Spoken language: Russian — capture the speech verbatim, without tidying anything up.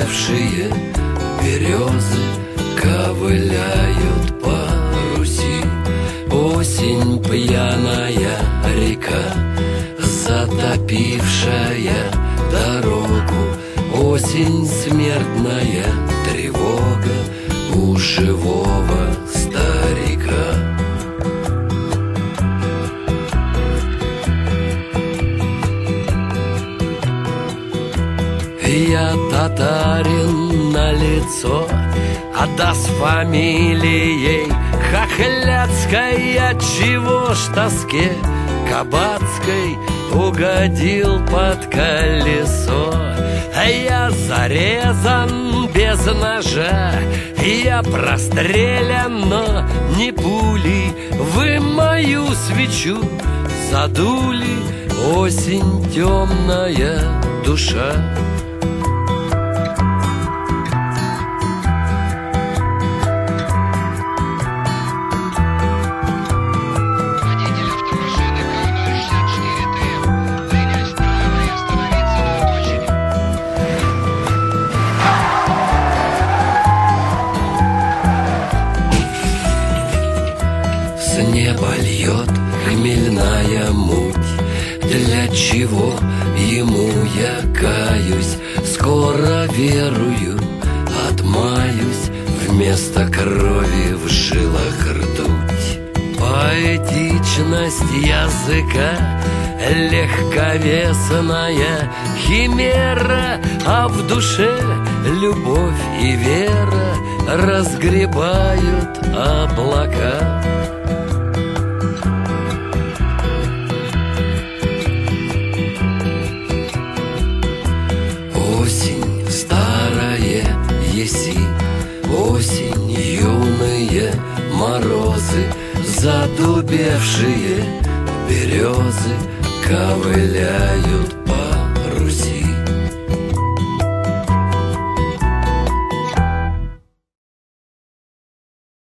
задубевшие березы ковыляют по Руси. Осень пьяная река, затопившая дорогу. Осень смертная тревога у живого старика. Я татарин на лицо, а да с фамилией хохляцкой. Отчего ж тоске кабацкой угодил под колесо? Я зарезан без ножа, я прострелян, но не пулей. Вы мою свечу задули, осень темная душа. С неба льет хмельная муть. Для чего ему я каюсь? Скоро верую, отмаюсь. Вместо крови в жилах ртуть. Поэтичность языка, легковесная химера, а в душе любовь и вера разгребают облака. Осень старая еси, осень юные морозы, задубевшие березы ковыляют по Руси.